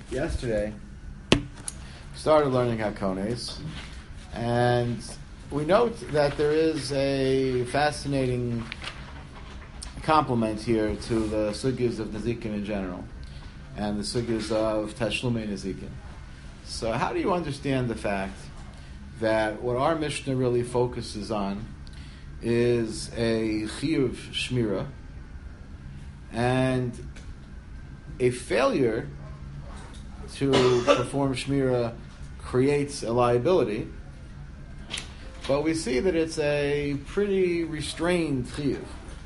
yesterday, we started learning Hakones, and we note that there is a fascinating complement here to the sugyas of Nezikin in general, and the sugyas of Tashlumei Nezikin. So how do you understand the fact that what our Mishnah really focuses on is a chiyuv shmira, and a failure to perform shmira creates a liability, but we see that it's a pretty restrained chiyuv.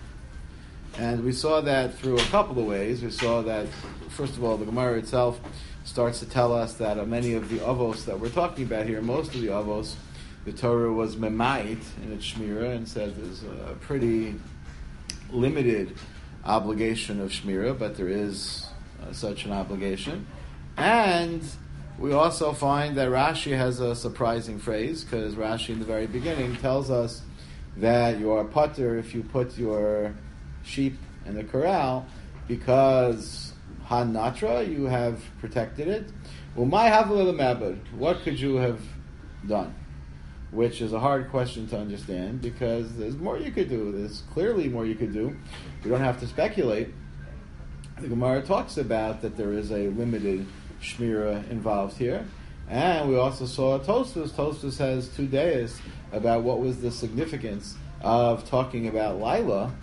And we saw that through a couple of ways. We saw that, first of all, the Gemara itself starts to tell us that many of the avos that we're talking about here, most of the avos, the Torah was memait in its shmira and said there's a pretty limited obligation of shmira, but there is such an obligation. And we also find that Rashi has a surprising phrase, because Rashi in the very beginning tells us that you are pater if you put your sheep in the corral, because hanatra, you have protected it. Well, my havla mabed, what could you have done? Which is a hard question to understand, because there's more you could do. There's clearly more you could do. You don't have to speculate. The Gemara talks about that there is a limited shmira involved here. And we also saw Tosfos. Tosfos has 2 days about what was the significance of talking about Lila,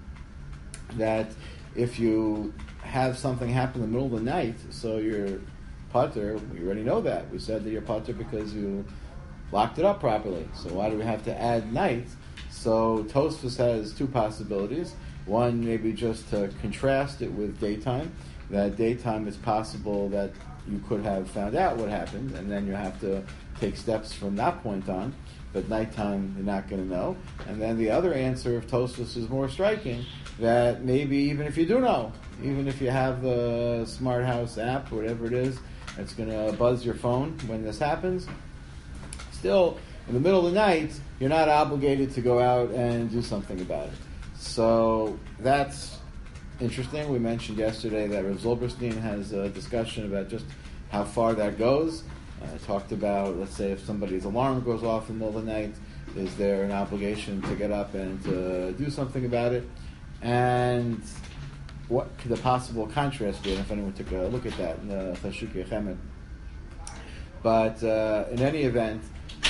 that if you have something happen in the middle of the night, so you're pater, we already know that. We said that you're pater because you locked it up properly. So why do we have to add night? So Tosfos has 2 possibilities. One, maybe just to contrast it with daytime. That daytime it's possible that you could have found out what happened, and then you have to take steps from that point on. But nighttime, you're not going to know. And then the other answer of Tosfos is more striking, that maybe even if you do know, even if you have the Smart House app, whatever it is, it's going to buzz your phone when this happens, still, in the middle of the night, you're not obligated to go out and do something about it. So that's interesting. We mentioned yesterday that Rav Zilberstein has a discussion about just how far that goes. Talked about, let's say, if somebody's alarm goes off in the middle of the night, is there an obligation to get up and to do something about it? And what could the possible contrast be? And if anyone took a look at that in the Chashikei Chemed. But in any event,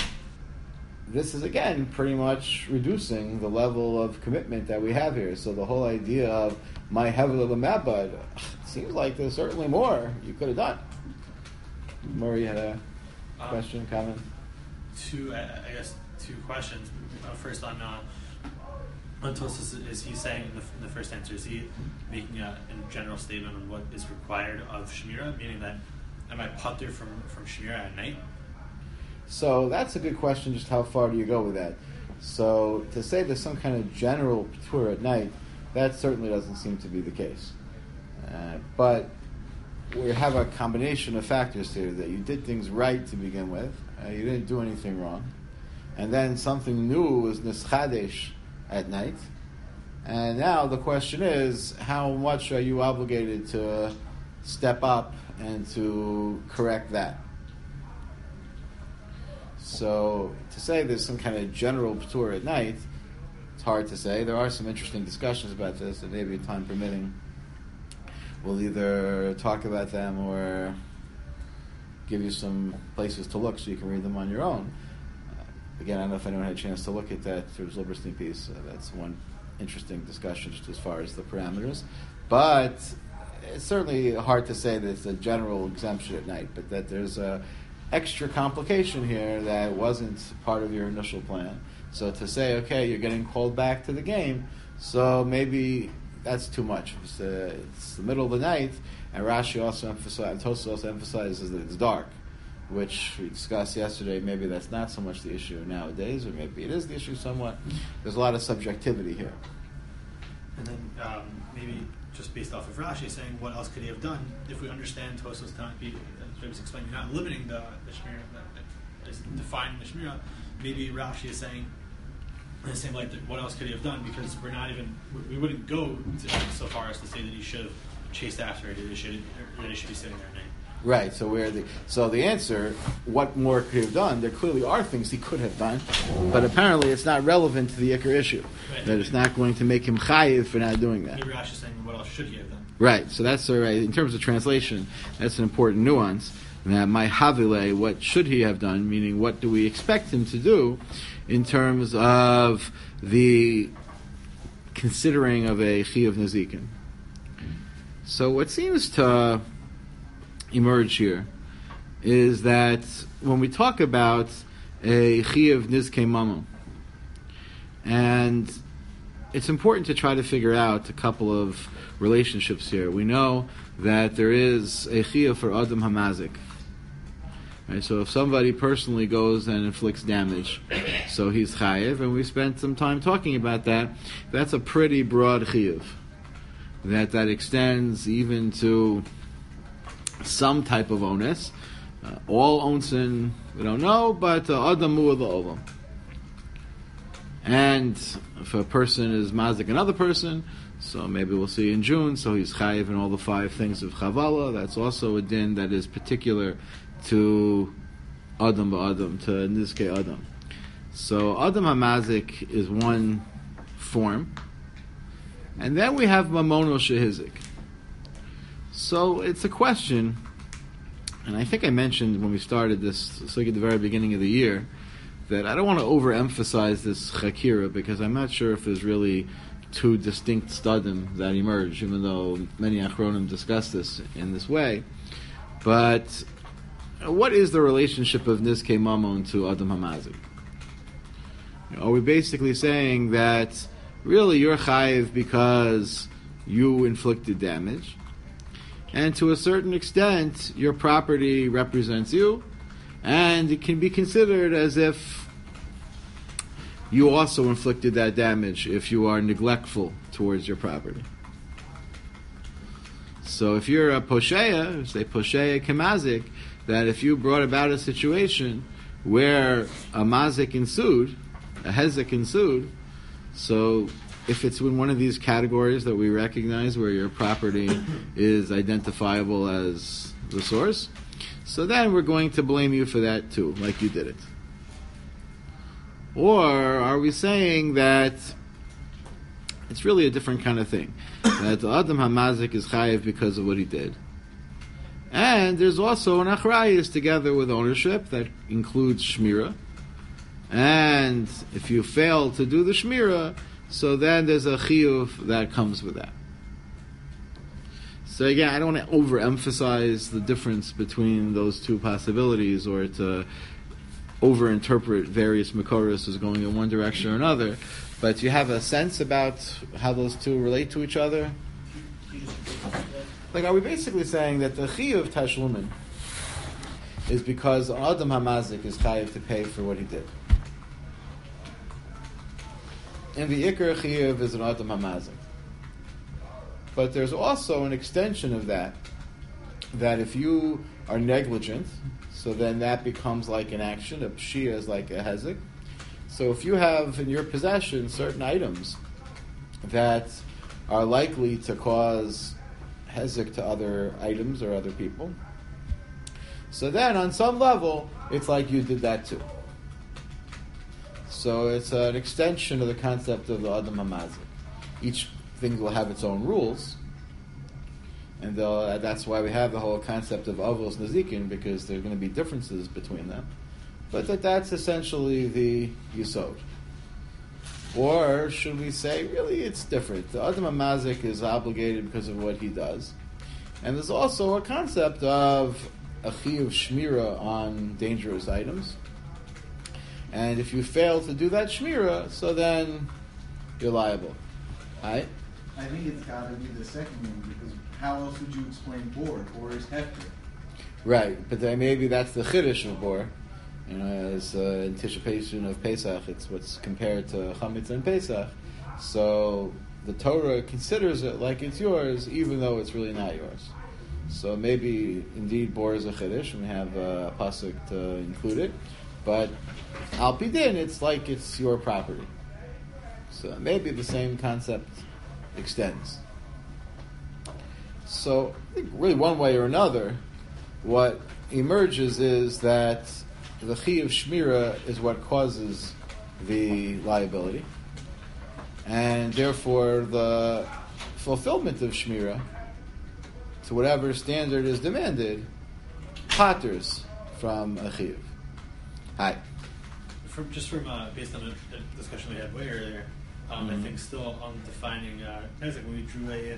this is, again, pretty much reducing the level of commitment that we have here. So the whole idea of my hevel l'mabad, seems like there's certainly more you could have done. Murray had a question, comment? Two questions. First on Tosfos, is he saying in the first answer, is he making a general statement on what is required of Shmira, meaning that am I pater from Shmira at night? So that's a good question, just how far do you go with that? So to say there's some kind of general tour at night, that certainly doesn't seem to be the case. But we have a combination of factors here, that you did things right to begin with, you didn't do anything wrong, and then something new was nischadesh at night, and now the question is, how much are you obligated to step up and to correct that? So to say there's some kind of general tour at night, it's hard to say. There are some interesting discussions about this, and maybe time permitting, we'll either talk about them or give you some places to look so you can read them on your own. Again, I don't know if anyone had a chance to look at that through the Zilberstein piece. That's one interesting discussion just as far as the parameters. But it's certainly hard to say that it's a general exemption at night, but that there's a extra complication here that wasn't part of your initial plan. So to say, okay, you're getting called back to the game, so maybe that's too much. It's the middle of the night, and Rashi also emphasizes, Tosfos also emphasizes that it's dark, which we discussed yesterday. Maybe that's not so much the issue nowadays, or maybe it is the issue somewhat. There's a lot of subjectivity here. And then maybe just based off of Rashi saying, what else could he have done? If we understand Tosfos telling people, as I was explaining, you're not limiting the Shmira, is defining the Shmira, maybe Rashi is saying, in the same light, that what else could he have done? Because we wouldn't go so far as to say that he should have chased after it, that he should be sitting there at night. Right. So the answer, what more could he have done? There clearly are things he could have done, but apparently it's not relevant to the Iker issue. Right. That it's not going to make him chayiv for not doing that. Maybe Rashi is saying, what else should he have done? Right. So that's right. In terms of translation, that's an important nuance. That my havile, what should he have done? Meaning, what do we expect him to do in terms of the considering of a chiyuv nezikin? So what seems to emerge here is that when we talk about a chiyuv nizkei mamon, and it's important to try to figure out a couple of relationships here. We know that there is a chiyuv for adam hamazik. Right, so if somebody personally goes and inflicts damage, so he's chayiv, and we spent some time talking about that. That's a pretty broad chiyuv. That extends even to some type of onus. All onsin, we don't know, but adam mu'ad la'olam. And if a person is mazik another person, so maybe we'll see in June, so he's chayiv in all the 5 things of chavala. That's also a din that is particular to adam ba'adam, to nizkei adam. So adam hamazik is one form. And then we have mamono shehizik. So it's a question, and I think I mentioned when we started this, at the very beginning of the year, that I don't want to overemphasize this chakira because I'm not sure if there's really 2 distinct studim that emerge, even though many achronim discuss this in this way. But what is the relationship of nizkei mamon to adam hamazik? Are we basically saying that really you're chayiv because you inflicted damage, and to a certain extent your property represents you, and it can be considered as if you also inflicted that damage if you are neglectful towards your property. So if you're a posheya, say posheya kemazik, that if you brought about a situation where a mazik ensued, a hezek ensued, so if it's in one of these categories that we recognize where your property is identifiable as the source, so then we're going to blame you for that too, like you did it. Or are we saying that it's really a different kind of thing? That the Adam HaMazik is chayiv because of what he did. And there's also an achrayus together with ownership that includes shmira. And if you fail to do the shmira, so then there's a chiyuv that comes with that. So again, I don't want to overemphasize the difference between those 2 possibilities or to overinterpret various makoros as going in one direction or another. But you have a sense about how those 2 relate to each other? Like, are we basically saying that the chiyuv tashlumin is because Adam HaMazik is chayiv to pay for what he did? And the Iker chiyuv is an Adam HaMazik. But there's also an extension of that if you are negligent, so then that becomes like an action, a pshia is like a hezek. So if you have in your possession certain items that are likely to cause hezek to other items or other people, so then on some level, it's like you did that too. So it's an extension of the concept of the Adam HaMazik. Each thing will have its own rules, and that's why we have the whole concept of avos nazikin, because there are going to be differences between them. But that's essentially the yisod. Or should we say, really, it's different. The Adam HaMazik is obligated because of what he does. And there's also a concept of a chiyuv shmira on dangerous items. And if you fail to do that shmira, so then you're liable. Right? I think it's got to be the second one, because how else would you explain bor? Bor is hefker. Right, but then maybe that's the chiddush of bor. You know, as anticipation of Pesach, it's what's compared to Chametz and Pesach. So the Torah considers it like it's yours, even though it's really not yours. So maybe indeed bor is a chiddush, and we have a pasuk to include it. But al pidin, it's like it's your property. So maybe the same concept extends. So I think really one way or another, what emerges is that the chi of shmira is what causes the liability, and therefore the fulfillment of shmira to whatever standard is demanded patters from a chiyuv. Hi. Based on the discussion we had way earlier, I think still on defining Nezek, when we drew a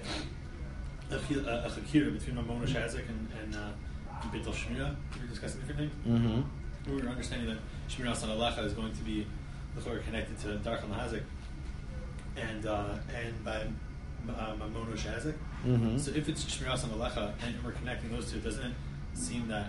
chakira between Mamon Shazek and Bittul Shmira, we were discussing different things. Mm-hmm. We were understanding that Shmira Asan Alecha is going to be connected to Darkal Hazek and by Mamon Shazek. Mm-hmm. So if it's Shmira Asan Alecha and we're connecting those two, doesn't it seem that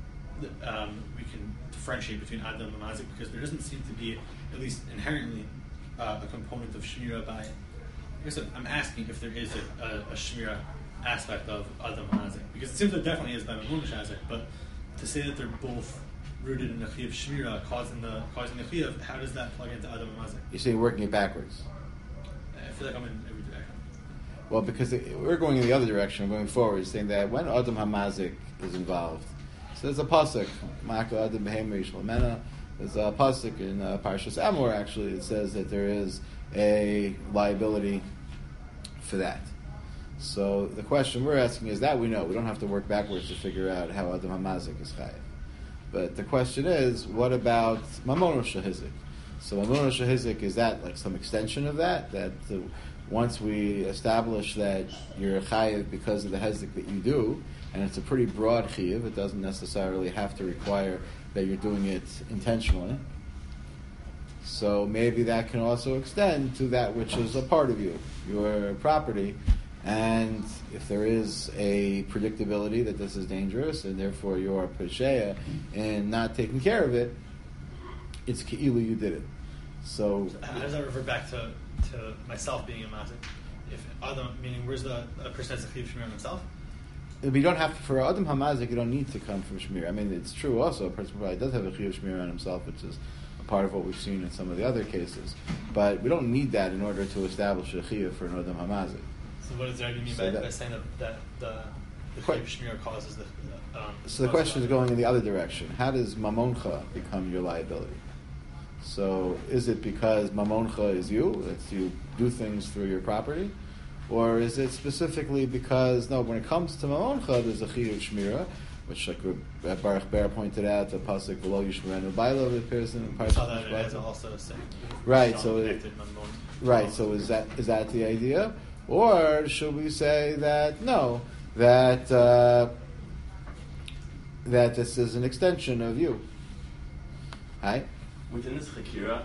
we can differentiate between Adam and Mazik, because there doesn't seem to be, at least inherently, a component of Shmira by. I guess I'm asking if there is a Shmira aspect of Adam and Mazik, because it seems there definitely is by Mamon Shazek, but to say that they're both rooted in the Chiyuv Shmira causing the Chiyuv, how does that plug into Adam and Mazik? You're saying working it backwards. I feel like I'm in every direction. Well, because we're going in the other direction, going forward, saying that when Adam HaMazik is involved, so there's a pasuk, Ma'aka Adam Behemer Yishal Mena. There's a pasuk in Parshas Amor, actually, it says that there is a liability for that. So the question we're asking is that we know. We don't have to work backwards to figure out how Adam HaMazik is chayav. But the question is, what about Mamon Shahizik? So Mamon Shahizik, is that like some extension of that? That once we establish that you're chayav because of the hezek that you do, and it's a pretty broad chiyuv, it doesn't necessarily have to require that you're doing it intentionally. So maybe that can also extend to that which is a part of you, your property. And if there is a predictability that this is dangerous, and therefore you're pesheya in not taking care of it, it's ke'ilu you did it. So how does that revert back to myself being a mazik? If Adam, meaning where's the person that's a chiyuv shmir on himself? But you don't have to, for Adam HaMazik, you don't need to come from Shmir. I mean, it's true also, a person probably does have a chiyuv Shmir on himself, which is a part of what we've seen in some of the other cases. But we don't need that in order to establish a chiyuv for an Adam HaMazik. So what does that mean by saying that the chiyuv Shmir causes the... So the question is going in the other direction. How does Mamoncha become your liability? So is it because Mamoncha is you, that you do things through your property? Or is it specifically because, no, when it comes to Mamoncha, there's a chiyuv shmira, which, like Baruch Ber pointed out, the pasuk below Yishmerenu Bailo appears in Parshas Mishpatim. That is also saying. Right. So is that the idea, or should we say that no, that this is an extension of you? Right? Within this chakira,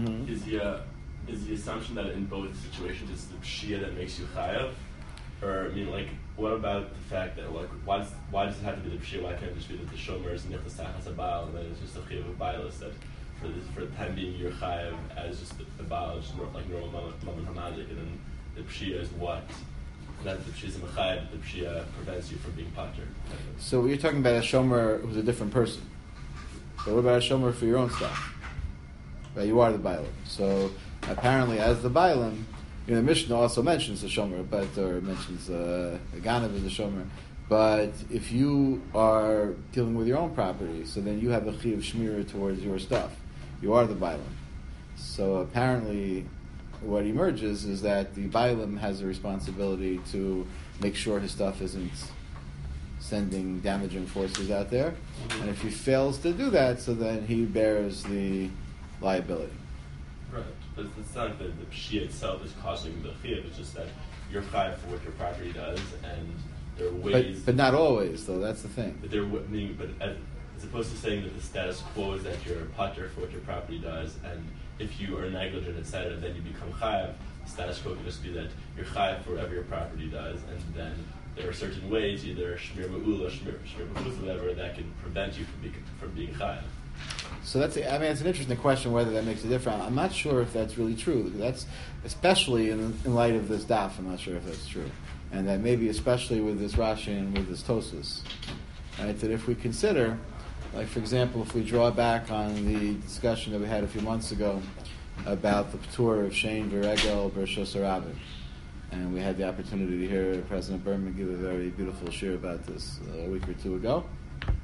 is the assumption that in both situations it's the pshia that makes you chayav? Or, I mean, like, what about the fact that, like, why does it have to be the pshia? Why can't it just be that the shomer is nichlas tachas habal, and then it's just a chayav of bialis that for the time being you're chayav as just a bial, just like normal mamon hamazik, and then the pshia is what? Not the pshia is a mechayav, but the pshia prevents you from being pater. So you're talking about a shomer who's a different person. But what about a shomer for your own stuff? Right, you are the bialim. So apparently, as the bialim, the Mishnah also mentions the shomer, or mentions the ganav as a shomer. But if you are dealing with your own property, so then you have a chiyuv shmira towards your stuff. You are the bialim. So apparently, what emerges is that the bialim has a responsibility to make sure his stuff isn't sending damaging forces out there. And if he fails to do that, so then he bears the liability. Right. But it's not like the pshia itself is causing the chiyuv, it's just that you're chayav for what your property does, and there are ways... But not always, though, that's the thing. But as opposed to saying that the status quo is that you're pater for what your property does, and if you are negligent, etc., then you become chayav, the status quo can just be that you're chayav for whatever your property does, and then there are certain ways, either shmir ma'ula, shmir b'chutz, whatever, that can prevent you from being chayav. So it's an interesting question whether that makes a difference. I'm not sure if that's really true. That's especially in light of this daf. I'm not sure if that's true, and that maybe especially with this Rashi and with this Tosfos, right? That if we consider, like for example, if we draw back on the discussion that we had a few months ago about the P'tur of Shein V'Regel B'Reshus HaRabim, and we had the opportunity to hear President Berman give a very beautiful shir about this a week or two ago.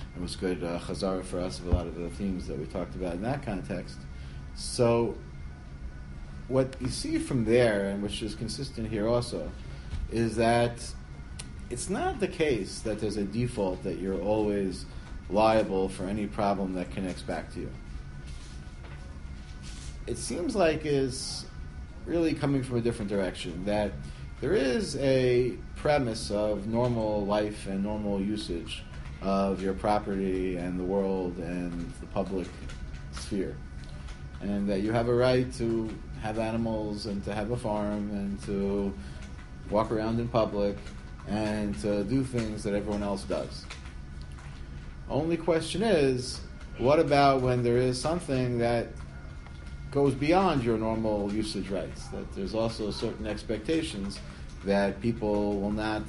It was good chazara for us of a lot of the themes that we talked about in that context. So what you see from there, and which is consistent here also, is that it's not the case that there's a default that you're always liable for any problem that connects back to you. It seems like is really coming from a different direction, that there is a premise of normal life and normal usage of your property and the world and the public sphere, and that you have a right to have animals and to have a farm and to walk around in public and to do things that everyone else does. Only question is, what about when there is something that goes beyond your normal usage rights? That there's also certain expectations that people will not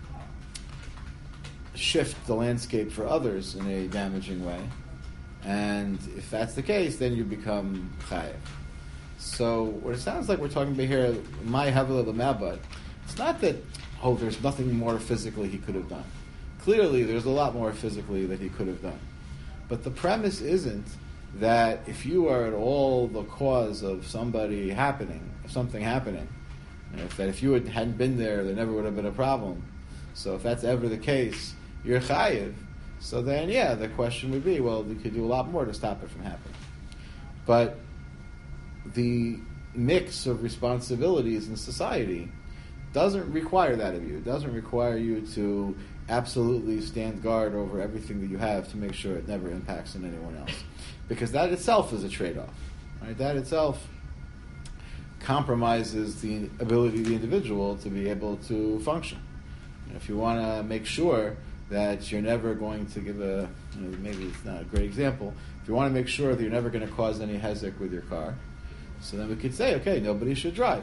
shift the landscape for others in a damaging way. And if that's the case, then you become chayev. So what it sounds like we're talking about here, my havila l'mabad, it's not that, there's nothing more physically he could have done. Clearly, there's a lot more physically that he could have done. But the premise isn't that if you are at all the cause of something happening, if you hadn't been there never would have been a problem. So if that's ever the case, you're chayiv. So then, the question would be, well, you could do a lot more to stop it from happening. But the mix of responsibilities in society doesn't require that of you. It doesn't require you to absolutely stand guard over everything that you have to make sure it never impacts on anyone else. Because that itself is a trade-off. Right? That itself compromises the ability of the individual to be able to function. If you want to make sure that you're never going to give maybe it's not a great example, if you want to make sure that you're never going to cause any hezek with your car, so then we could say, okay, nobody should drive.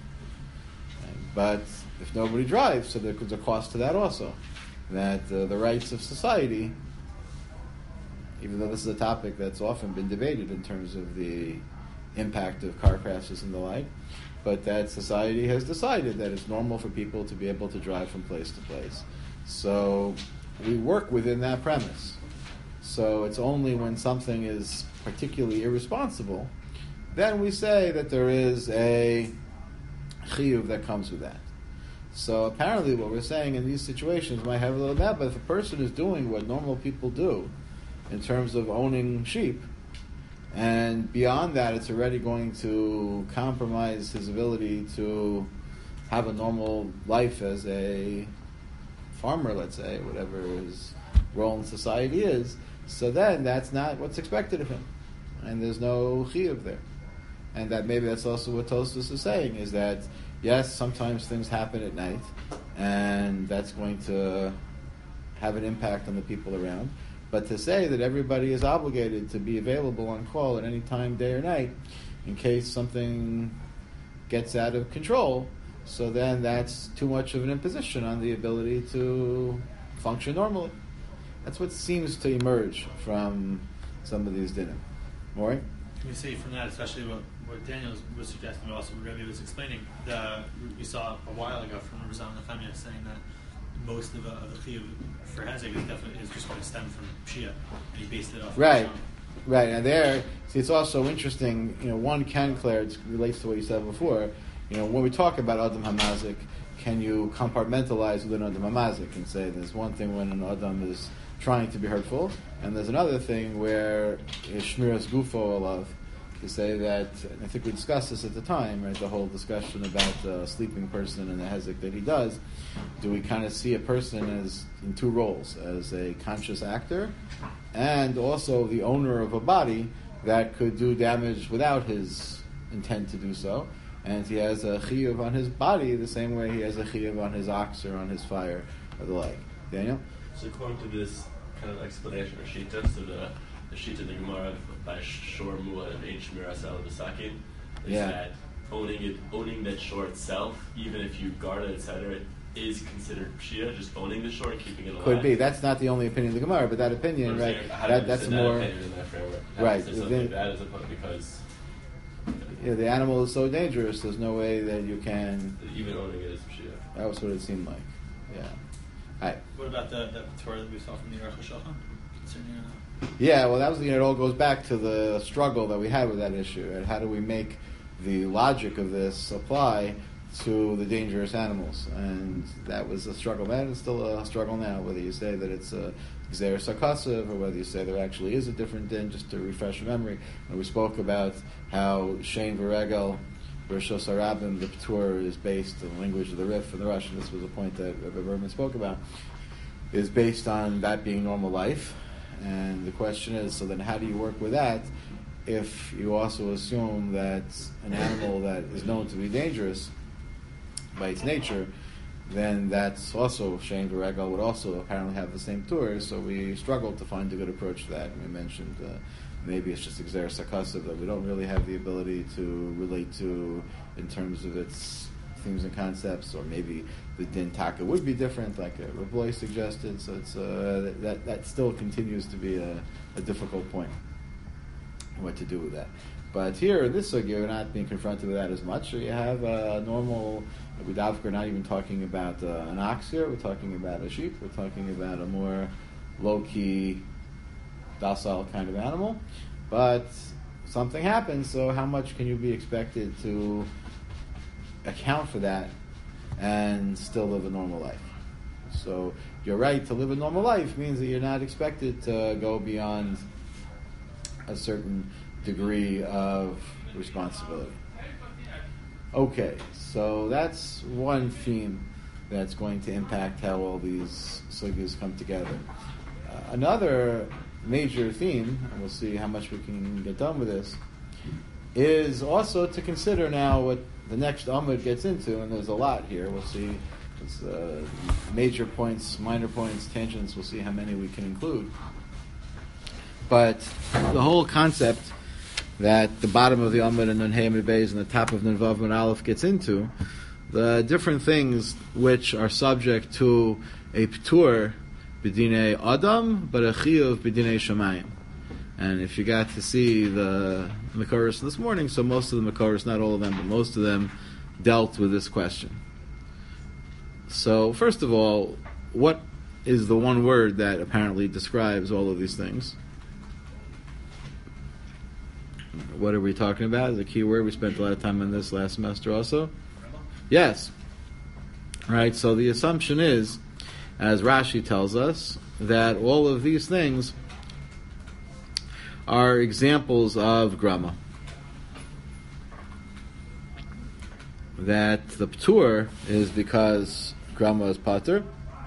But if nobody drives, so there's a cost to that also. That the rights of society, even though this is a topic that's often been debated in terms of the impact of car crashes and the like, but that society has decided that it's normal for people to be able to drive from place to place. So we work within that premise. So it's only when something is particularly irresponsible, then we say that there is a chiyuv that comes with that. So apparently what we're saying in these situations might have a little bit, but if a person is doing what normal people do in terms of owning sheep, and beyond that it's already going to compromise his ability to have a normal life as a farmer, let's say, whatever his role in society is, so then that's not what's expected of him. And there's no chiyuv there. And that maybe that's also what Tosfos is saying, is that yes, sometimes things happen at night, and that's going to have an impact on the people around. But to say that everybody is obligated to be available on call at any time, day or night, in case something gets out of control, so then that's too much of an imposition on the ability to function normally. That's what seems to emerge from some of these dinim. Maury? Can we say from that, especially what Daniel was suggesting, but also what Rebbe was explaining, we saw a while ago from Razan Nefemia saying that most of the chiyuv for hezek is just going to stem from Shia, and he based it off. Right. And there, see, it's also interesting. One can declare, it relates to what you said before. When we talk about Adam Hamazik, can you compartmentalize within Adam Hamazik and say there's one thing when an Adam is trying to be hurtful, and there's another thing where Shmiras Gufo Alav, to say that, and I think we discussed this at the time, right? The whole discussion about the sleeping person and the hezek that he does. Do we kind of see a person as in two roles, as a conscious actor, and also the owner of a body that could do damage without his intent to do so? And he has a chiyuv on his body the same way he has a chiyuv on his ox or on his fire or the like. Daniel? So according to this kind of explanation or shita, so the shita in the Gemara by Shor Mu'ad and Ein Shmiras Al B'Sakin is that owning that shore itself, even if you guard it, etc., is considered Shia, just owning the shore and keeping it alive. Could be. That's not the only opinion of the Gemara, but that opinion, right? That's more in that framework. Right. Something like that as opposed because the animal is so dangerous. There's no way that you can. Even owning it is Shia. That was what it seemed like. Yeah. All right. What about the Torah that we saw from the Aruch HaShulchan? concerning Yeah, well, that was it all goes back to the struggle that we had with that issue. Right? How do we make the logic of this apply to the dangerous animals? And that was a struggle then, and still a struggle now, whether you say that it's a Gzeir Sarkasiv or whether you say there actually is a different din, just to refresh your memory. And we spoke about how Shein V'Regel, Rishos Harabim, the P'tur is based on the language of the Rif and the Russian. This was a point that Rabbi Berman spoke about, is based on that being normal life. And the question is, so then how do you work with that if you also assume that an animal that is known to be dangerous by its nature, then that's also, Shein V'Regel would also apparently have the same tour, so we struggled to find a good approach to that. And we mentioned maybe it's just Gzeir Sarkasiv that we don't really have the ability to relate to in terms of its themes and concepts, or maybe the Din Taka would be different, like Rav Loy suggested. So it's that still continues to be a difficult point, what to do with that. But here in this sugya, you're not being confronted with that as much. So you have a normal. We're not even talking about an ox here. We're talking about a sheep. We're talking about a more low-key, docile kind of animal. But something happens. So how much can you be expected to account for that and still live a normal life? So you're right, to live a normal life means that you're not expected to go beyond a certain degree of responsibility. Okay, so that's one theme that's going to impact how all these sugyas come together. Another major theme, and we'll see how much we can get done with this, is also to consider now what the next Amud gets into, and there's a lot here. We'll see. It's major points, minor points, tangents. We'll see how many we can include. But the whole concept that the bottom of the Amud and Nun Hey Amud Beis and the top of Nun Vav Amud Aleph gets into, the different things which are subject to a P'tur b'dinei Adam, but a Chiyuv b'dinei Shamayim. And if you got to see the Makoros this morning, so most of the Makoros, not all of them, but most of them dealt with this question. So first of all, what is the one word that apparently describes all of these things? What are we talking about? Is a key word. We spent a lot of time on this last semester also. Yes. Right, so the assumption is, as Rashi tells us, that all of these things are examples of grama. That the p'tur is because grama is pater,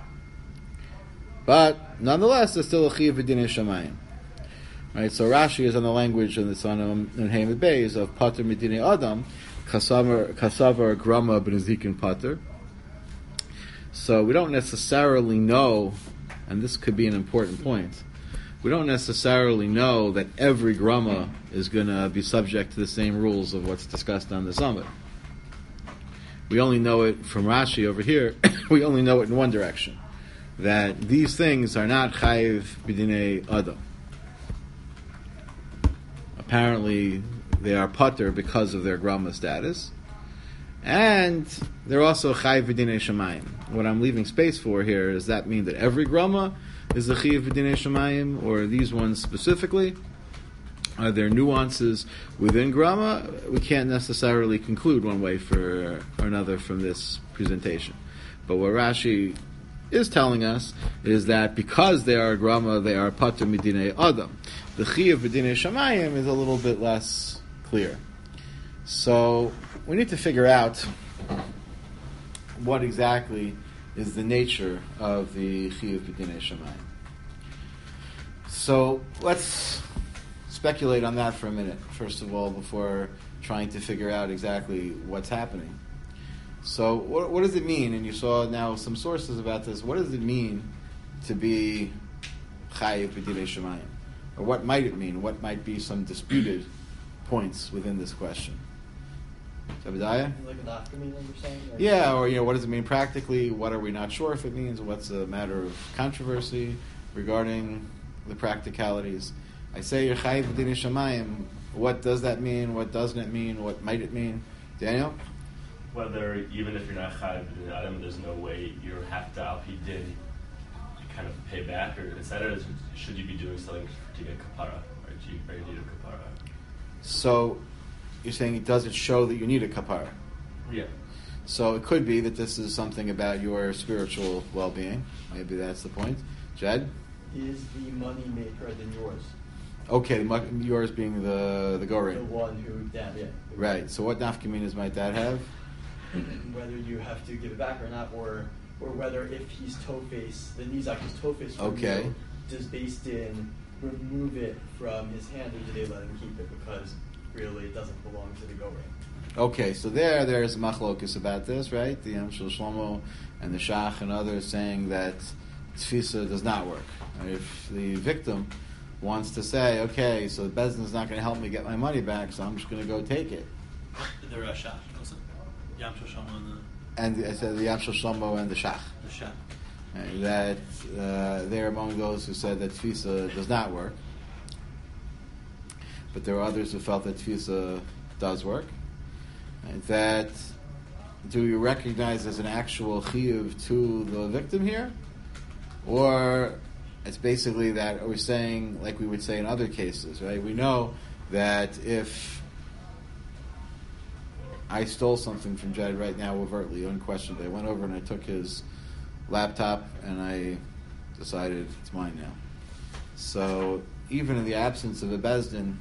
but nonetheless there's still a chiyuv b'dinei shamayim. Right, so Rashi is on the language in the son of Nun Hey Amud Beis of pater midinei adam, kasavar grama b'nezikin pater. So we don't necessarily know, and this could be an important point, we don't necessarily know that every grama is going to be subject to the same rules of what's discussed on the Amud. We only know it from Rashi over here, we only know it in one direction, that these things are not chayiv b'dinei adam. Apparently, they are pater because of their grama status, and they're also chayiv b'dinei shamayim. What I'm leaving space for here, does that mean that every grama is a chayiv b'dinei shamayim, or these ones specifically? Are there nuances within grama? We can't necessarily conclude one way or another from this presentation. But what Rashi is telling us is that because they are grama, they are pater midinei adam. The chiyuv b'dinei shamayim is a little bit less clear. So we need to figure out what exactly is the nature of the chiyuv b'dinei shamayim. So let's speculate on that for a minute, first of all, before trying to figure out exactly what's happening. So what does it mean? And you saw now some sources about this. What does it mean to be chayiv b'dinei shamayim? Or what might it mean? What might be some disputed points within this question? Zebediah? Like an aftermeaning you're saying? Yeah, or what does it mean practically? What are we not sure if it means? What's a matter of controversy regarding the practicalities? I say you're chayiv b'dinei shamayim. What does that mean? What doesn't it mean? What might it mean? Daniel? Whether even if you're not chayiv b'dinei adam, there's no way you have to al pi din kind of pay back, or etc.? Should you be doing something to get kapara, or do you need a kapara? So you're saying it doesn't show that you need a kapara. Yeah. So it could be that this is something about your spiritual well-being. Maybe that's the point. Jed? Is the money maker than yours? Okay, yours being the gorin. The one who, yeah. Right. So what nafkaminas might that have? Whether you have to give it back or not, or whether if he's tofes, the nizak is tofes from Okay. you, does Beis Din remove it from his hand, or do they let him keep it because really it doesn't belong to the gorin? Okay, so there's machlokus about this, right? The Amshel Shlomo and the Shach and others saying that tfisa does not work. If the victim wants to say, okay, so the Bezdin is not going to help me get my money back, so I'm just going to go take it. The Shach, also. Yam Shoshama And I said the Amshel Shlomo and the Shach. the Shach. That they're among those who said that tfisa does not work. But there were others who felt that tfisa does work. And that, do you recognize as an actual chiyuv to the victim here? Or it's basically that we're saying, like we would say in other cases, right? We know that if I stole something from Jed right now overtly, unquestionably, I went over and I took his laptop and I decided it's mine now. So even in the absence of a Bezdin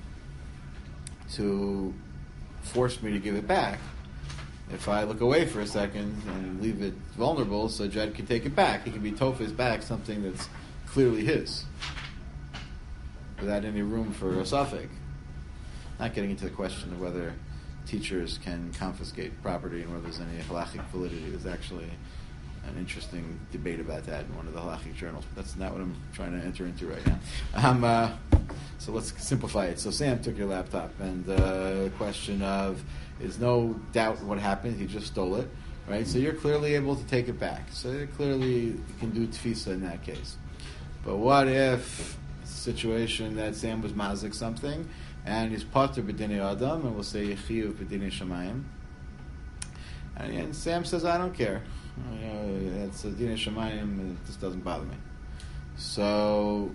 to force me to give it back, if I look away for a second and leave it vulnerable so Jed can take it back, he can be tofes back something that's clearly his without any room for a suffix. Not getting into the question of whether teachers can confiscate property and whether there's any halachic validity. There's actually an interesting debate about that in one of the halachic journals, but that's not what I'm trying to enter into right now. So let's simplify it. So Sam took your laptop, and the question of is no doubt what happened. He just stole it, right? So you're clearly able to take it back. So you clearly can do tfisa in that case. But what if it's a situation that Sam was mazik something, and he's pater b'dinei adam, and we'll say yechiyuv b'dinei shamayim, and Sam says, I don't care. It's a dinei shamayim, and it just doesn't bother me. So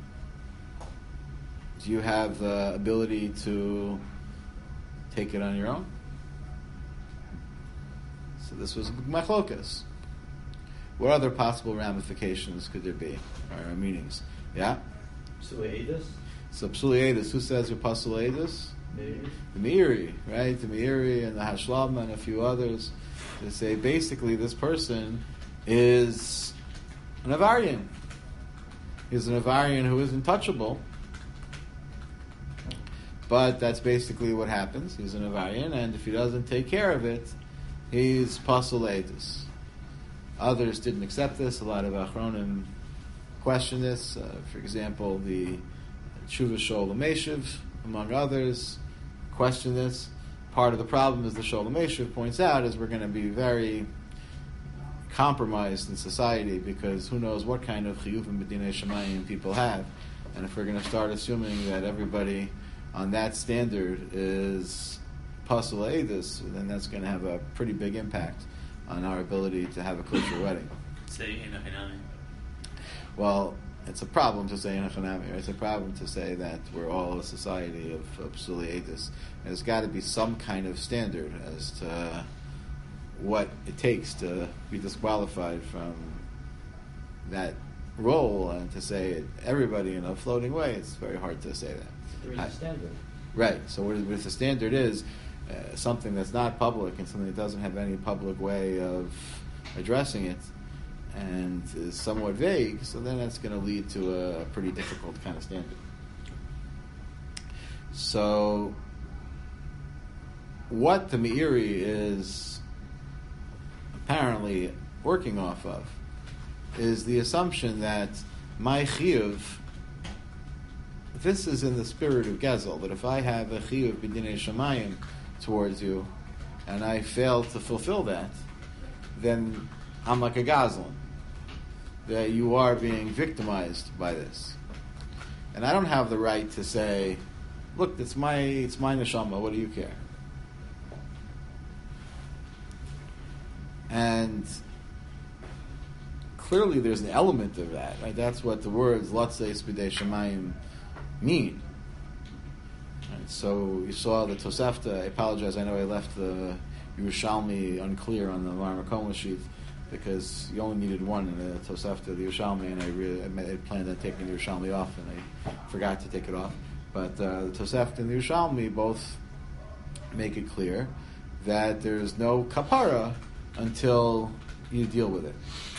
do you have the ability to take it on your own? So this was machlokas. What other possible ramifications could there be, or meanings? Yeah? Psuleidus? So psuleidus, who says you're pasuleidus? Maybe. The Meiri, right? The Meiri and the Hashlama and a few others. They say basically this person is an Avarian. He's an Avarian who is untouchable. But that's basically what happens. He's an Avarian, and if he doesn't take care of it, he's pasuleidus. Others didn't accept this. A lot of Achronim question this. For example, the Tshuva Shol Meshiv, among others, question this. Part of the problem, as the Shol Meshiv points out, is we're going to be very compromised in society because who knows what kind of chiyuvim b'dinei shamayim people have. And if we're going to start assuming that everybody on that standard is pasul eidus, then that's going to have a pretty big impact on our ability to have a kosher wedding. Say Enochinami. Well, it's a problem to say Enochinami. It's a problem to say that we're all a society of pasul eidus. There's got to be some kind of standard as to what it takes to be disqualified from that role, and to say it, everybody in a floating way, it's very hard to say that. There is a standard. Right. So what the standard is something that's not public and something that doesn't have any public way of addressing it and is somewhat vague, so then that's going to lead to a pretty difficult kind of standard. So what the Meiri is apparently working off of is the assumption that my chiyuv, this is in the spirit of Gezel, that if I have a chiyuv b'dinei shamayim towards you, and I fail to fulfill that, then I'm like a Gazlan. That you are being victimized by this. And I don't have the right to say, look, it's my neshama, what do you care? And clearly there's an element of that. Right? That's what the words Latzeis B'dei Shemayim mean. Right? So you saw the Tosefta. I apologize. I know I left the Yerushalmi unclear on the Marmakoma sheet because you only needed one in the Tosefta, the Yerushalmi, and I planned on taking the Yerushalmi off, and I forgot to take it off. But the Tosefta and the Yerushalmi both make it clear that there's no kapara until you deal with it.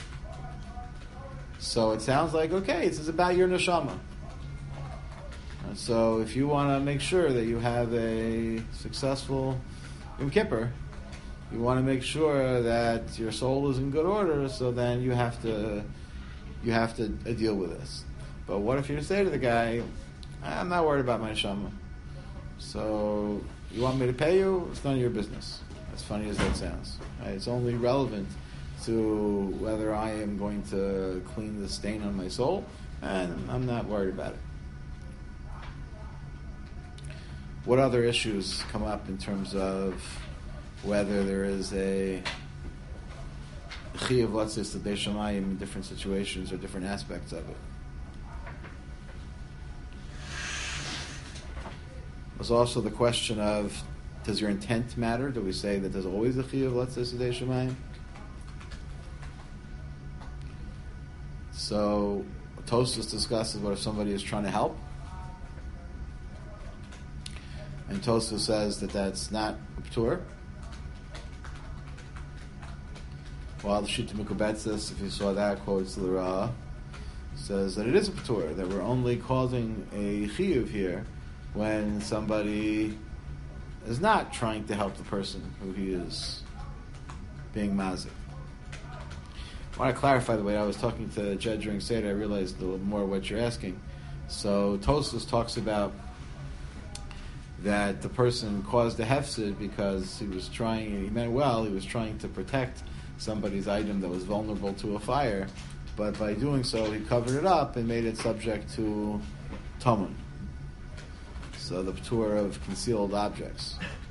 So it sounds like, okay, this is about your neshama. And so if you want to make sure that you have a successful Yom Kippur, you want to make sure that your soul is in good order, so then you have to deal with this. But what if you say to the guy, I'm not worried about my neshama, so you want me to pay you? It's none of your business. As funny as that sounds. Right? It's only relevant to whether I am going to clean the stain on my soul, and I'm not worried about it. What other issues come up in terms of whether there is a Chiyav Latzis B'dei Shemayim in different situations or different aspects of it? There's also the question of, does your intent matter? Do we say that there's always a Chiyav Latzis B'dei Shemayim? So Tosfos discusses what if somebody is trying to help, and Tosfos says that that's not a p'tur. While the Shita Mikubetzis, if you saw that, quotes L'Ra, says that it is a p'tur, that we're only causing a chiyuv here when somebody is not trying to help the person who he is being mazik. I want to clarify the way I was talking to Jed during Seder. I realized a little more what you're asking. So Tosfos talks about that the person caused a hefsid because he was trying to protect somebody's item that was vulnerable to a fire, but by doing so he covered it up and made it subject to Tomun. So the p'tur of concealed objects.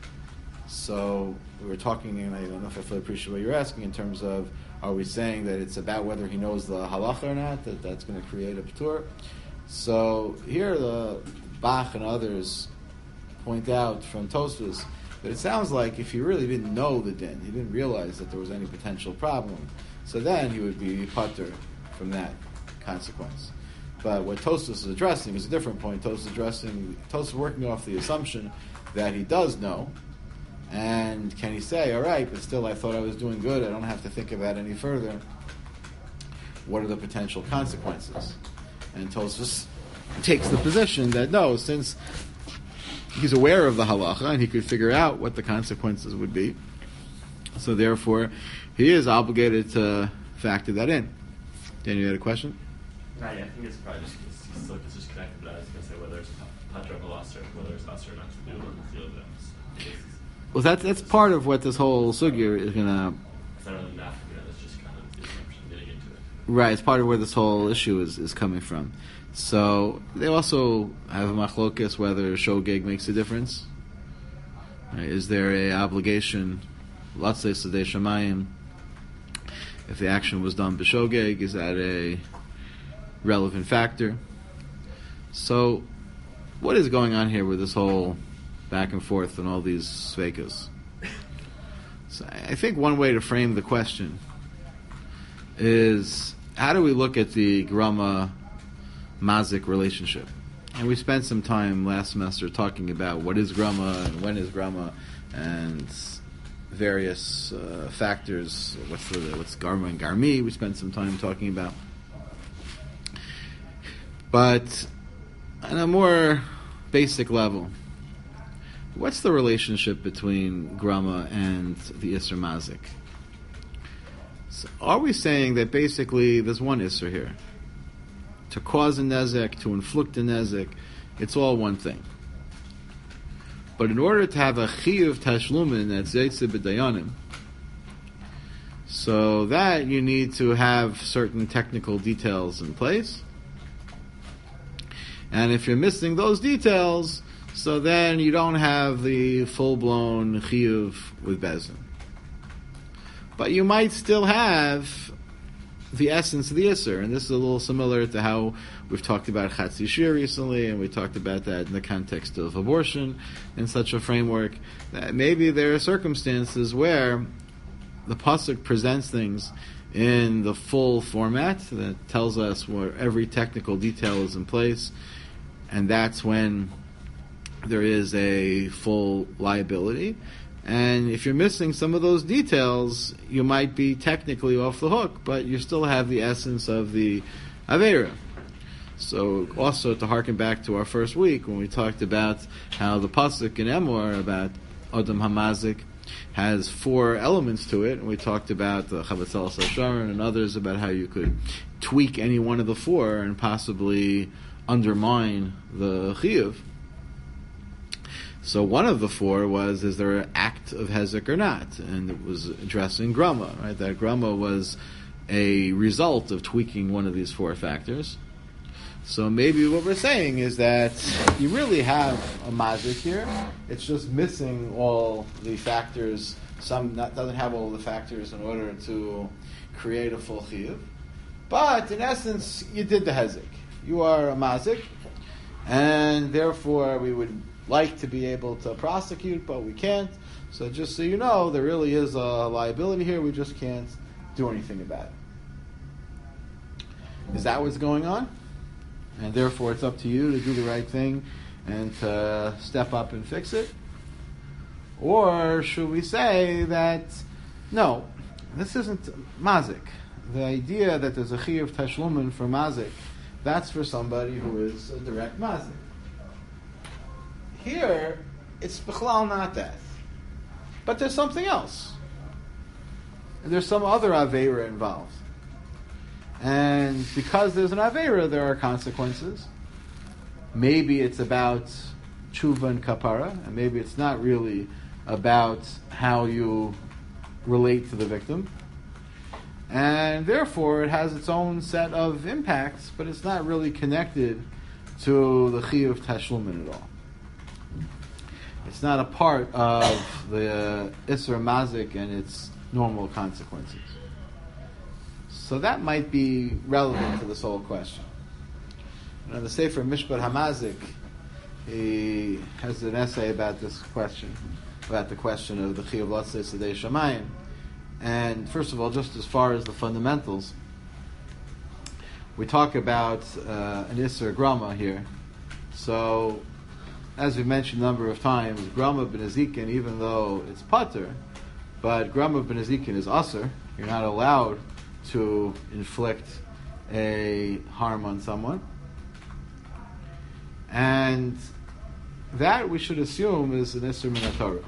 So we were talking, and I don't know if I fully appreciate what you're asking, in terms of, are we saying that it's about whether he knows the halacha or not, that's going to create a p'tur? So here the Bach and others point out from Tosfos that it sounds like if he really didn't know the din, he didn't realize that there was any potential problem, so then he would be patur from that consequence. But what Tosfos is addressing is a different point. Tosfos working off the assumption that he does know, and can he say, all right, but still I thought I was doing good, I don't have to think about any further. What are the potential consequences? And Tosfos takes the position that no, since he's aware of the halacha and he could figure out what the consequences would be, so therefore he is obligated to factor that in. Dan, you had a question? No, yeah, I think it's probably just connected, but I was going to say whether it's patra or aser, whether it's aser or not to do on the field. Well, that's part of what this whole sugya is going to... It's not really enough, that's just kind of the assumption getting into it. Right, it's part of where this whole issue is coming from. So they also have a machlokes whether shogeg makes a difference. Right, is there a obligation, Latzeis B'dei Shemayim, if the action was done b'shogeg, is that a relevant factor? So what is going on here with this whole back and forth and all these sveikas? So I think one way to frame the question is, how do we look at the Grama Mazik relationship? And we spent some time last semester talking about what is Grama and when is Grama and various factors. What's Garma and Garmi? We spent some time talking about. But on a more basic level, what's the relationship between Grama and the Isser Mazik? So are we saying that basically there's one Isser here? To cause a nezek, to inflict a nezek, it's all one thing. But in order to have a chiyuv tashlumin that's zeitze b'dayanim, so that you need to have certain technical details in place. And if you're missing those details, so then you don't have the full-blown chiyuv with bezin. But you might still have the essence of the Isser. And this is a little similar to how we've talked about Chatzi Shir recently, and we talked about that in the context of abortion in such a framework, that maybe there are circumstances where the Pasuk presents things in the full format that tells us where every technical detail is in place, and that's when there is a full liability. And if you're missing some of those details, you might be technically off the hook, but you still have the essence of the Aveira. So also to harken back to our first week when we talked about how the Pasuk in Emor about Adam Hamazik has 4 elements to it, and we talked about the Chavatzel Sasharon and others about how you could tweak any one of the 4 and possibly undermine the Chiyuv. So one of the 4 was, is there an act of Hezek or not? And it was addressing Grama, right? That Grama was a result of tweaking one of these 4 factors. So maybe what we're saying is that you really have a mazik here. It's just missing all the factors. Doesn't have all the factors in order to create a full chiyuv. But in essence, you did the hezek. You are a mazik, and therefore we would like to be able to prosecute, but we can't. So just so you know, there really is a liability here. We just can't do anything about it. Is that what's going on? And therefore it's up to you to do the right thing and to step up and fix it? Or should we say that, no, this isn't mazik. The idea that there's a chiyuv tashlumin for mazik, that's for somebody who is a direct mazik. Here, it's bichlal not that. But there's something else. There's some other aveira involved. And because there's an Aveira, there are consequences. Maybe it's about tshuva and kapara, and maybe it's not really about how you relate to the victim. And therefore, it has its own set of impacts, but it's not really connected to the chiyuv tashlumin at all. It's not a part of the Isser Mazik and its normal consequences. So that might be relevant to this whole question. Now, the Sefer Mishpat Hamazik, he has an essay about this question, about the question of the Chiyuv Latzei Sedei Shamayim. And first of all, just as far as the fundamentals, we talk about an Isser Grama here. So, as we mentioned a number of times, Grama B'Nezikin, even though it's Pater, but Grama B'Nezikin is Aser. You're not allowed to inflict a harm on someone. And that we should assume is an Isser Min HaTorah.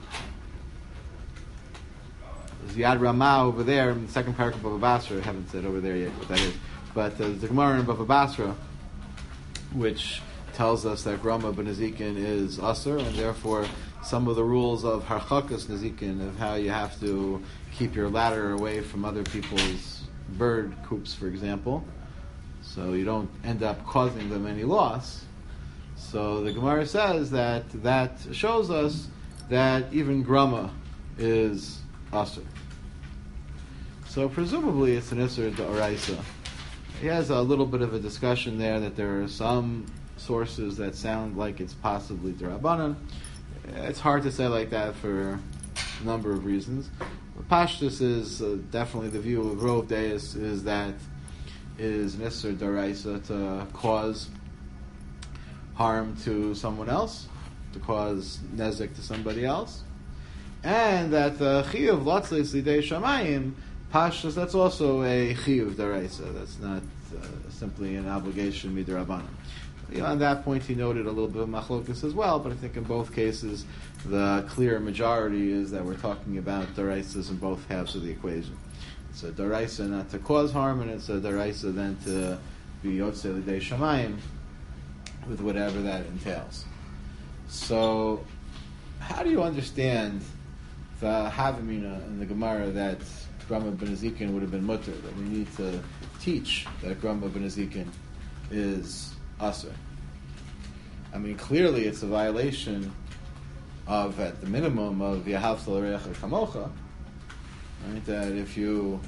There's Yad Ramah over there in the second paragraph of Bava Basra. I haven't said over there yet what that is. But there's the Gemara in Bava Basra, which tells us that Grama B'Nezikin is Aser, and therefore some of the rules of Harchakas Nezikin, of how you have to keep your ladder away from other people's bird coops, for example, so you don't end up causing them any loss. So the Gemara says that shows us that even Grama is Aser. So presumably it's an Isser D'Oraisa. He has a little bit of a discussion there that there are some sources that sound like it's possibly D'Rabbanan. It's hard to say like that for a number of reasons. Pashtus is definitely the view of Rov Deis is that it is an Isser D'Oraisa to cause harm to someone else, to cause nezek to somebody else, and that the Chiyuv Latzei Sedei Shamayim, Pashtus, that's also a Chiyuv D'Oraisa. That's not simply an obligation Midrabanan. On that point, he noted a little bit of machlokas as well, but I think in both cases, the clear majority is that we're talking about D'Oraisas in both halves of the equation. It's a D'Oraisa not to cause harm, and it's a D'Oraisa then to be Yotzei L'dei Shamayim, with whatever that entails. So, how do you understand the Havamina in the Gemara that Grama B'Nezikin would have been mutter, that we need to teach that Grama B'Nezikin is Aser? I mean, clearly it's a violation of, at the minimum, of V'ahavta l'reacha kamocha, right? That if you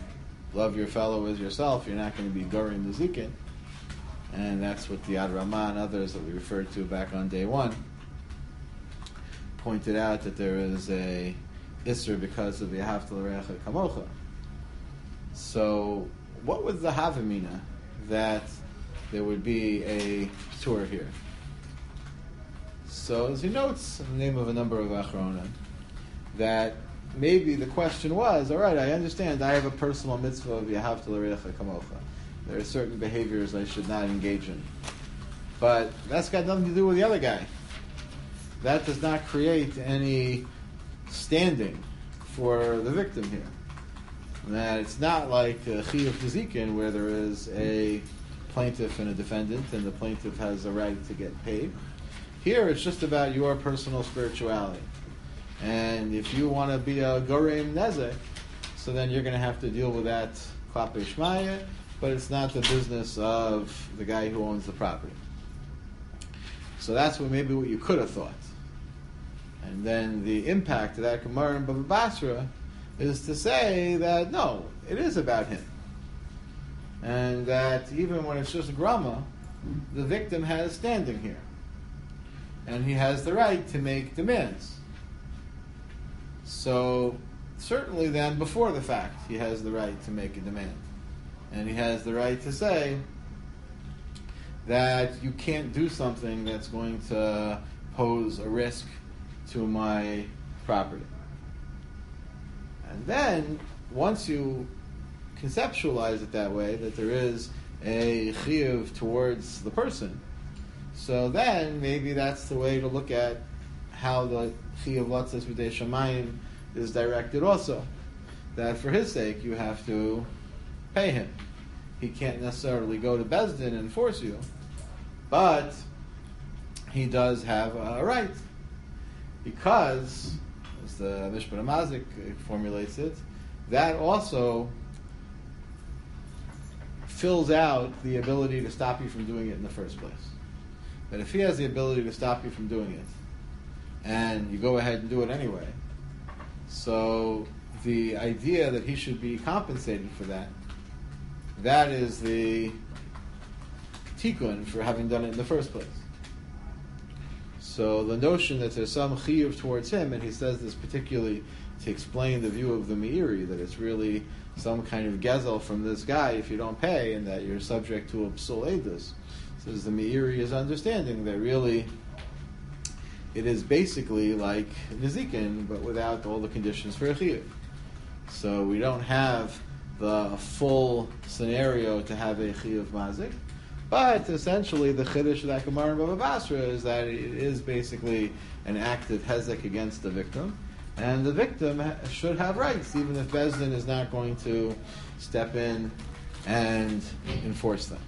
love your fellow as yourself, you're not going to be gorim nezikin. And that's what the Ad Ramah and others that we referred to back on day one pointed out, that there is a Isser because of Yahavta l'reacha kamocha. So, what was the Havamina that there would be a tour here? So, as he notes in the name of a number of Achronim, that maybe the question was, all right, I understand I have a personal mitzvah of Yahavta l'reacha kamocha. There are certain behaviors I should not engage in. But that's got nothing to do with the other guy. That does not create any standing for the victim here. That it's not like a chiyuv nezikin where there is a plaintiff and a defendant and the plaintiff has a right to get paid. Here it's just about your personal spirituality. And if you want to be a gorem nezek, so then you're going to have to deal with that klapei shmaya, but it's not the business of the guy who owns the property. So that's what you could have thought. And then the impact of that Gemara in Bava Basra is to say that no, it is about him. And that even when it's just grama, the victim has standing here. And he has the right to make demands. So certainly then, before the fact, he has the right to make a demand. And he has the right to say that you can't do something that's going to pose a risk to my property. And then, once you conceptualize it that way, that there is a chiyuv towards the person, so then maybe that's the way to look at how the chiyuv latzos b'dei shamayim is directed also. That for his sake you have to pay him. He can't necessarily go to Beis Din and force you, but he does have a right. Because, as the Mishpat HaMazik formulates it, that also fills out the ability to stop you from doing it in the first place. That if he has the ability to stop you from doing it, and you go ahead and do it anyway, so the idea that he should be compensated for that, that is the tikkun for having done it in the first place. So the notion that there's some chiyuv towards him, and he says this particularly to explain the view of the Meiri, that it's really some kind of gezel from this guy if you don't pay, and that you're subject to a psul edus. Says the Meiri is understanding that really it is basically like nezikin, but without all the conditions for a chiyuv. So we don't have the full scenario to have a chiyuv mazik. But essentially, the chiddush of that Gemara in Bava Basra is that it is basically an act of hezek against the victim, and the victim should have rights, even if Beis Din is not going to step in and enforce them.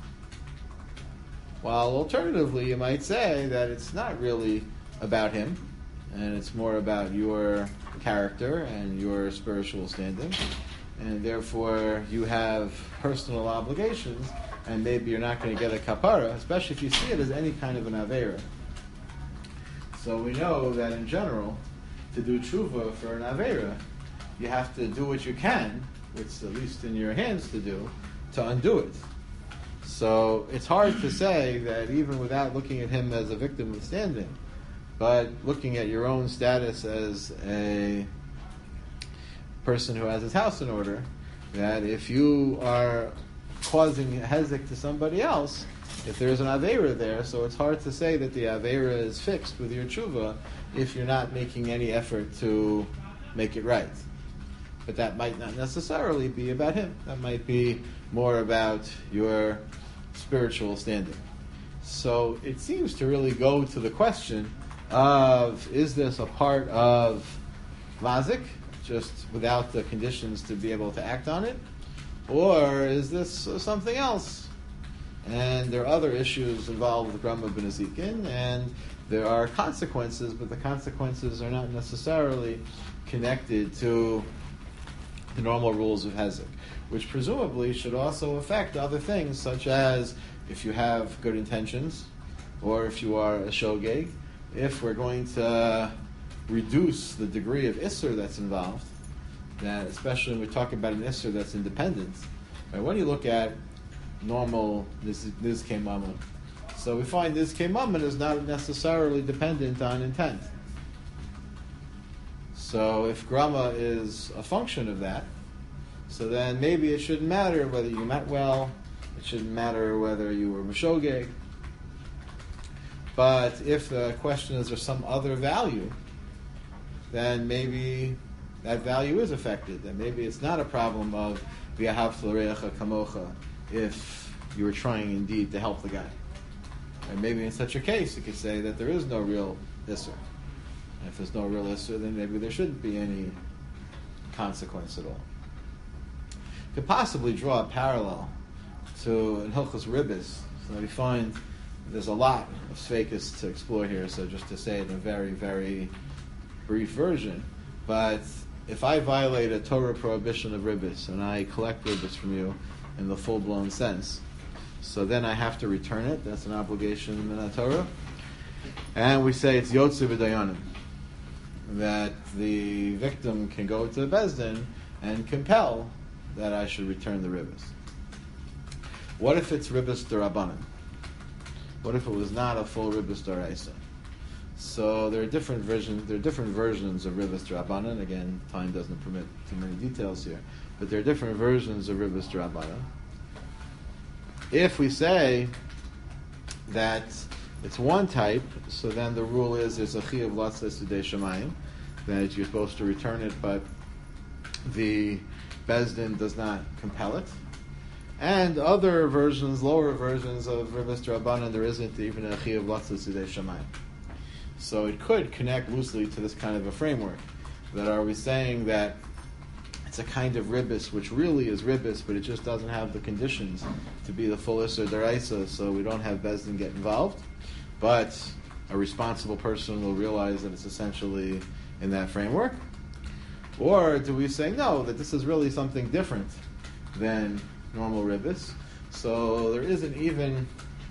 While alternatively, you might say that it's not really about him, and it's more about your character and your spiritual standing, and therefore you have personal obligations. And maybe you're not going to get a kapara, especially if you see it as any kind of an aveira. So we know that in general, to do tshuva for an aveira, you have to do what you can, which is at least in your hands to do, to undo it. So it's hard to say that even without looking at him as a victim of standing, but looking at your own status as a person who has his house in order, that if you are causing hezek to somebody else, if there's an aveira there, so it's hard to say that the aveira is fixed with your tshuva if you're not making any effort to make it right. But that might not necessarily be about him. That might be more about your spiritual standing. So it seems to really go to the question of, is this a part of mazik, just without the conditions to be able to act on it? Or is this something else? And there are other issues involved with grama b'nezikin, and there are consequences, but the consequences are not necessarily connected to the normal rules of hezek, which presumably should also affect other things, such as if you have good intentions, or if you are a shogeg, if we're going to reduce the degree of isser that's involved, that especially when we're talking about an Isser that's independent, right? When you look at normal Nizkei Mammon, so we find Nizkei Mammon is not necessarily dependent on intent. So if Grama is a function of that, so then maybe it shouldn't matter whether you meant well, it shouldn't matter whether you were Meshogeg. But if the question is there's some other value, then maybe that value is affected. And maybe it's not a problem of v'ahavta l'reacha kamocha if you were trying indeed to help the guy. And maybe in such a case you could say that there is no real Isser. And if there's no real Isser, then maybe there shouldn't be any consequence at all. You could possibly draw a parallel to in Hilchos Ribbis. So we find there's a lot of Sveikus to explore here, so just to say it in a very, very brief version. But if I violate a Torah prohibition of Ribbis and I collect Ribbis from you in the full-blown sense, so then I have to return it. That's an obligation in the Torah. And we say it's Yotze B'Dayanim, that the victim can go to the Bezdin and compel that I should return the Ribbis. What if it's Ribbis D'Rabbanan? What if it was not a full Ribbis D'Oraisa? So there are different versions. There are different versions of Ribbis D'Rabbanan. Again, time doesn't permit too many details here, but there are different versions of Ribbis D'Rabbanan. If we say that it's one type, so then the rule is there's a chiyuv latzes udei shamayim, that you're supposed to return it, but the Bezdin does not compel it. And other versions, lower versions of Ribbis D'Rabbanan, there isn't even a chiyuv latzes udei shamayim. So it could connect loosely to this kind of a framework. That are we saying that it's a kind of ribbis which really is ribbis, but it just doesn't have the conditions to be the full Isser D'Oraisa, so we don't have Bezdin get involved. But a responsible person will realize that it's essentially in that framework. Or do we say no, that this is really something different than normal ribbis, so there isn't even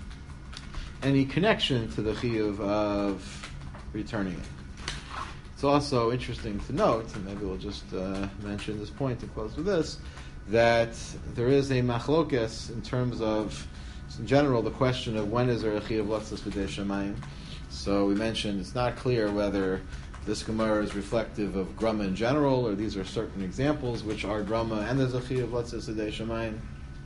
any connection to the chiyuv of returning it. It's also interesting to note, and maybe we'll just mention this point to close with this, that there is a machlokes in terms of, in general, the question of when is there a chiyuv latzos b'dei shamayim. So we mentioned it's not clear whether this Gemara is reflective of Grama in general, or these are certain examples which are Grama and there's a chiyuv latzos b'dei shamayim.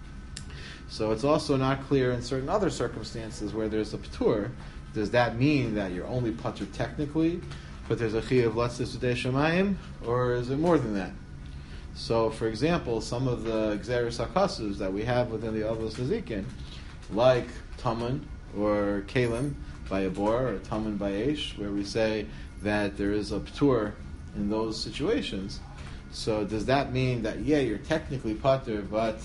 So it's also not clear in certain other circumstances where there's a p'tur. Does that mean that you're only patur technically, but there's a chiyuv latzos b'dei shamayim, or is it more than that? So, for example, some of the Gzeres HaKasus that we have within the Avos Nezikin, like Taman or Kalim by a bor, or Taman by Eish, where we say that there is a p'tur in those situations. So does that mean that, yeah, you're technically patur, but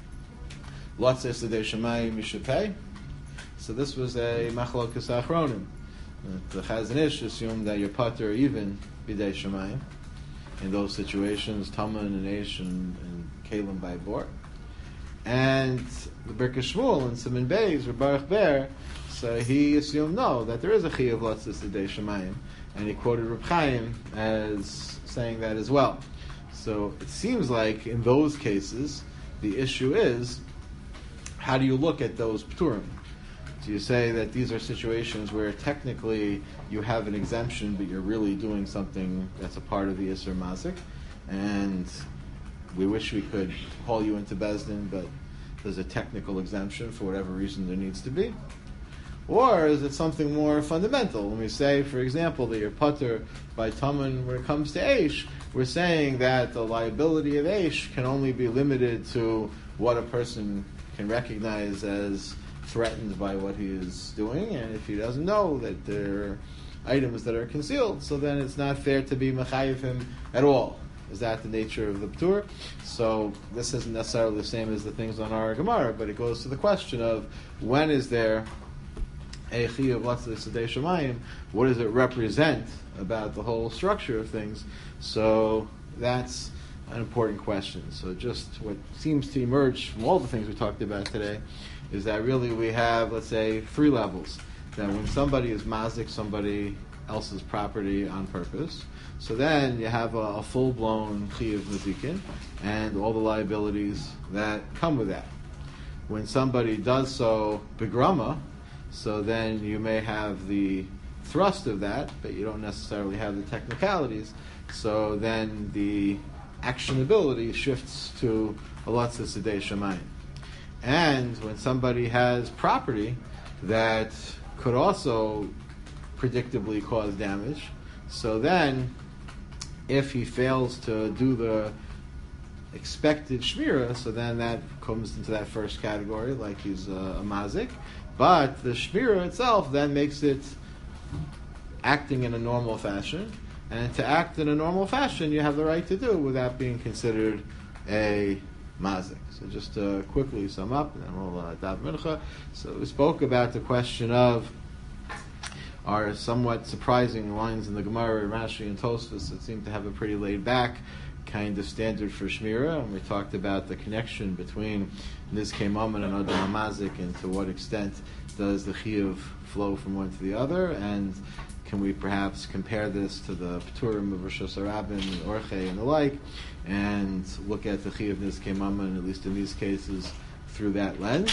latzos b'dei shamayim you should pay? So this was a machlokas achronim. The Chazon Ish assumed that you're patur even b'dei shamayim in those situations, Taman and Eish and Kalim by bor. And the Birkas Shmuel and Siman Beis, or Baruch Ber, so he assumed no, that there is a chiyuv latzos b'dei shamayim, and he quoted Reb Chaim as saying that as well. So it seems like in those cases the issue is, how do you look at those p'turim? Do you say that these are situations where technically you have an exemption, but you're really doing something that's a part of the Isser Mazik, and we wish we could call you into Bezdin, but there's a technical exemption for whatever reason there needs to be? Or is it something more fundamental? When we say, for example, that you're patur by Taman when it comes to Eish, we're saying that the liability of Eish can only be limited to what a person can recognize as threatened by what he is doing, and if he doesn't know that there are items that are concealed, so then it's not fair to be mechayiv him at all. Is that the nature of the p'tur? So this isn't necessarily the same as the things on our Gemara, but it goes to the question of when is there a chiyuv latzos b'dei shamayim? What does it represent about the whole structure of things? So that's an important question. So just what seems to emerge from all the things we talked about today is that really we have, let's say, three levels. That when somebody is mazik somebody else's property on purpose. So then you have a full-blown chiyuv nezikin and all the liabilities that come with that. When somebody does so begrama, so then you may have the thrust of that, but you don't necessarily have the technicalities. So then the actionability shifts to a latza sidei shamayim. And when somebody has property that could also predictably cause damage, so then if he fails to do the expected shmira, so then that comes into that first category, like he's a mazik. But the shmira itself then makes it acting in a normal fashion, and to act in a normal fashion, you have the right to do without being considered a mazik. So just to quickly sum up, and then we'll daven mincha. So we spoke about the question of our somewhat surprising lines in the Gemara, Rashi, and Tosfos that seem to have a pretty laid-back kind of standard for shmira, and we talked about the connection between nizkei mammon and adam mazik, and to what extent does the chiyuv flow from one to the other, and can we perhaps compare this to the Pturim of Rosh Hashanah, Orchei, and the like, and look at the chiyuv nizkei mammon, at least in these cases, through that lens.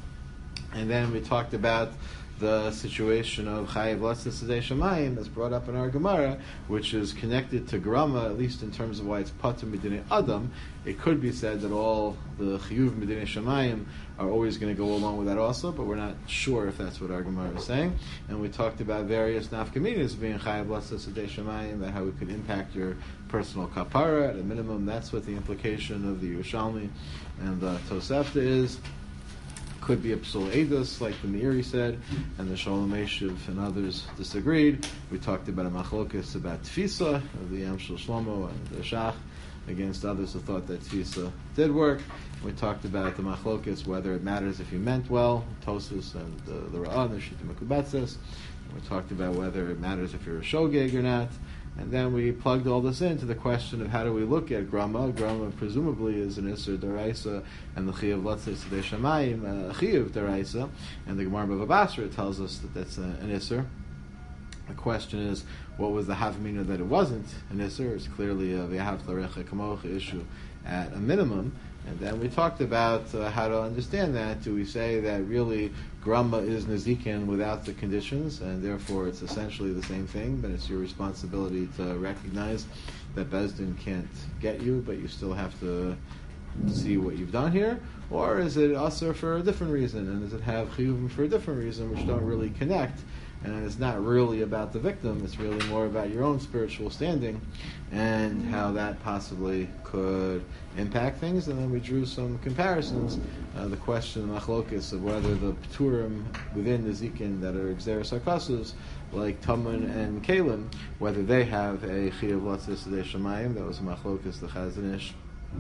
And then we talked about the situation of Chayiv Latza Sidei Shamayim that's brought up in our Gemara, which is connected to Grama, at least in terms of why it's Patur Midinei Adam. It could be said that all the Chiyuv Midinei Shamayim are always going to go along with that also, but we're not sure if that's what our Gemara is saying. And we talked about various nafkaminas being Chayiv Latza Sidei Shamayim, about how it could impact your personal kapara. At a minimum, that's what the implication of the Yerushalmi and the Tosefta is. Could be a psul edus, like the Meiri said, and the Shalom Eshiv and others disagreed. We talked about a machlokas about tfisa of the Yam Shel Shlomo and the Shach against others who thought that tfisa did work. We talked about the machlokas, whether it matters if you meant well, Tosus and the Ra'ah and the Shita Mekubatzes. We talked about whether it matters if you're a shogeg or not. And then we plugged all this into the question of how do we look at Grama. Grama presumably is an Isser Daraisa, and the Chiyav Latza Sidei Shamayim, Chiyav Daraisa, and the Gemara Bava Basra tells us that that's an Isser. The question is, what was the Havmina that it wasn't an Isser? It's clearly a V'yahav L'recha Kamocha issue at a minimum. And then we talked about how to understand that. Do we say that really Grama is Nezikin without the conditions, and therefore it's essentially the same thing, but it's your responsibility to recognize that Bezdin can't get you, but you still have to see what you've done here? Or is it Asr for a different reason, and does it have Chiyuvim for a different reason, which don't really connect? And it's not really about the victim, it's really more about your own spiritual standing and how that possibly could impact things. And then we drew some comparisons. The question, the machlokas, of whether the Pturim within the Zikin that are Xeris HaKasus, like Taman and Kalim, whether they have a Chiyav Latza Sidei Shamayim, that was a machlokas, the Chazon Ish,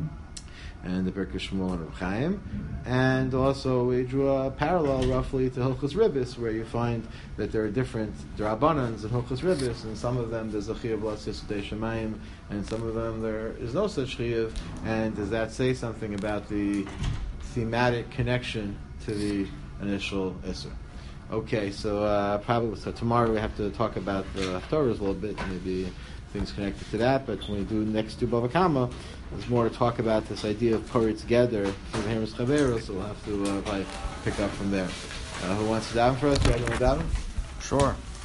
and the Birkei Shmuel and Reb Chaim. And also we drew a parallel roughly to Hilchos Ribbis, where you find that there are different Drabanans in Hilchos Ribbis, and some of them there's a Chiyav Latza Sidei Shamayim, and some of them there is no such Chiyav. And does that say something about the thematic connection to the initial Isser? Okay, so tomorrow we have to talk about the Haftarahs a little bit, maybe things connected to that, but when we do next to Bava Kama, there's more to talk about this idea of Puri together for the Heres Chaveros, so we'll have to probably pick up from there. Who wants to daven for us? Do you want to daven? Sure.